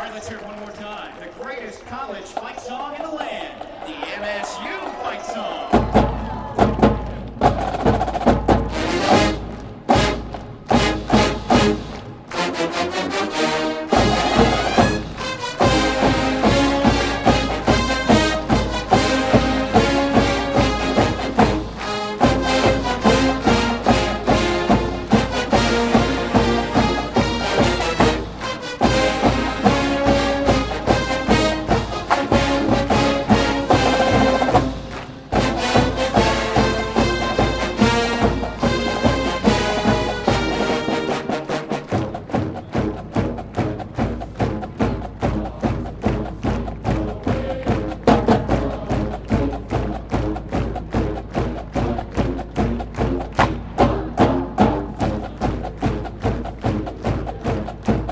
right, let's hear it one more time. The greatest college fight song in the land, the MSU fight song.